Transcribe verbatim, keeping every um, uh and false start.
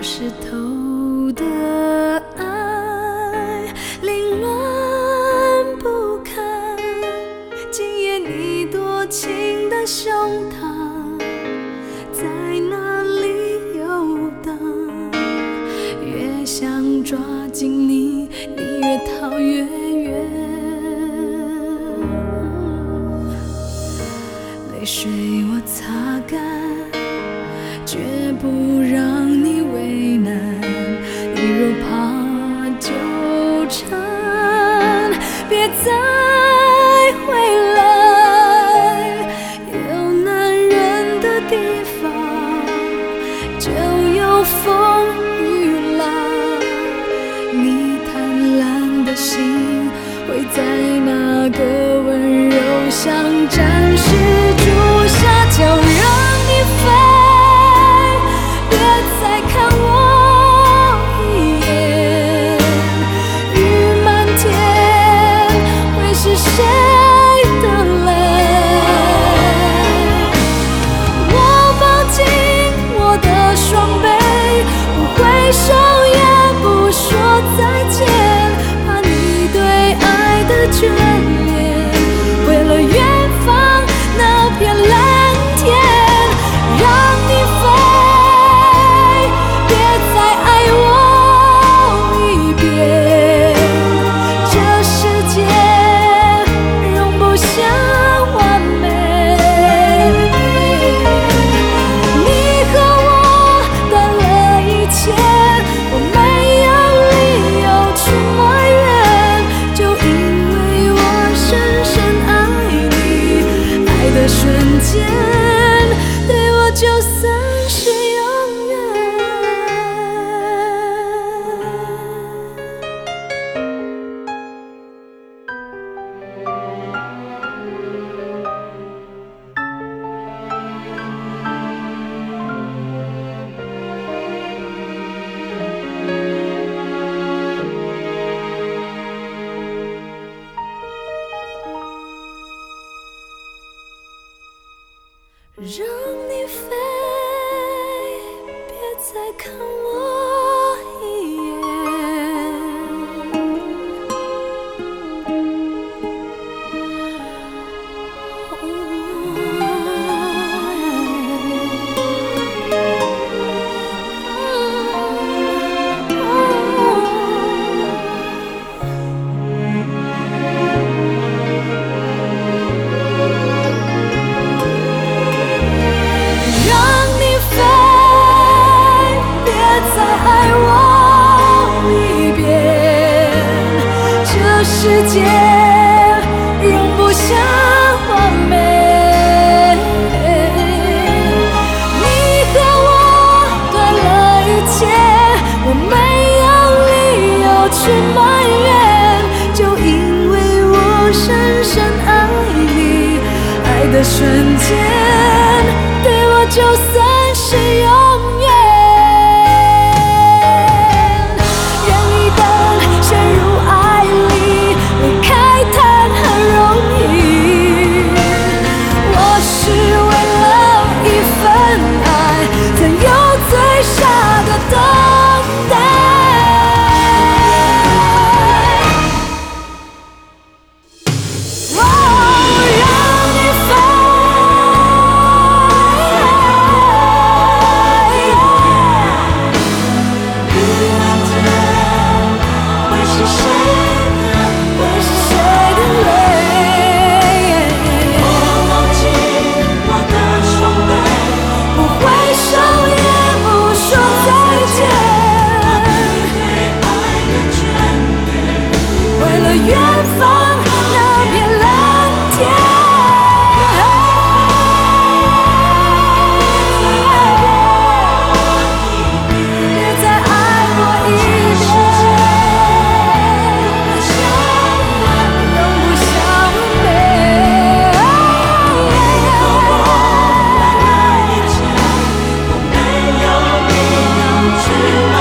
湿透的爱凌乱不堪，今夜你多情的胸膛在哪里游荡？越想抓紧你，你越逃越远。泪水我擦干，绝不让你为难。你若怕纠缠，别再回来。有男人的地方就有风雨浪，你贪婪的心会在那个温柔乡暂时住下，就让你飞，别再看我一眼。雨漫天会是谁的泪？我抱紧我的双臂，不挥手也不说再见，怕你对爱的眷恋，为了远方那片蓝天，让你飞，别再爱我一遍。这世界容不下完美，你和我断了一切，我没有理由去埋怨，就因为我深深爱你，爱的瞬间对我就算是永远。让你飞，别再看我一世界容不下完美，你和我断了一切，我没有理由去埋怨，就因为我深深爱你，爱的瞬间对我就算是永远。去